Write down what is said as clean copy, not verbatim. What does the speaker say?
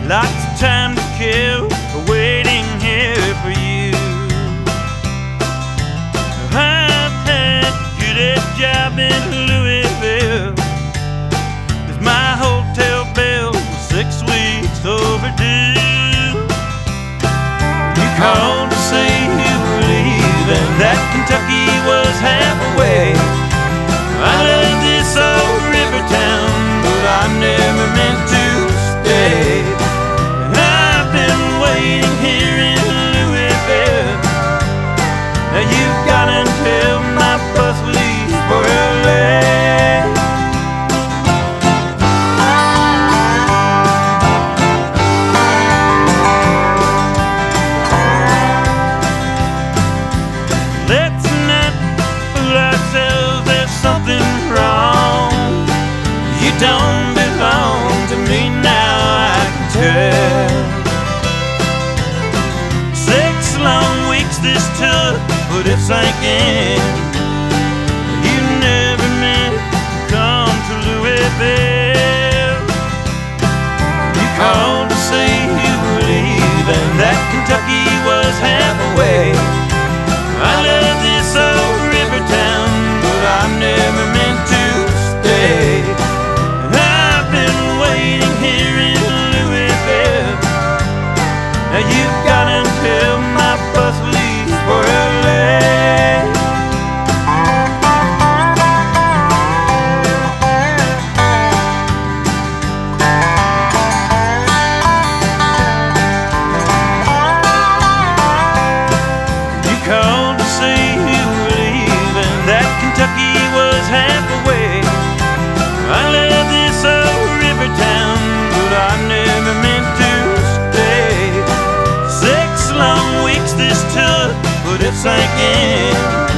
Lots of time to kill, waiting here for you. I've had to get a job in Louisville, 'cause my hotel bill was 6 weeks overdue. You called to say you were leaving, that Kentucky was half away. I love this old river town, but I never meant to stay. And I've been waiting here in Louisville. Now you've got until my bus leaves for LA. Let's not fool ourselves, there's something wrong. You don't belong to me now, I can tell. 6 long weeks this took, but it sank in. You never meant to come to Louisville. You called to say you were leaving, that Kentucky was half away. I love this old river town, but I never meant to stay. And I've been waiting here in Louisville. Now you've got until my bus leaves for LA. You called to say you were leaving, that Kentucky was half away. I love this old river town, but I never meant to stay. 6 long weeks this took, but it sank in.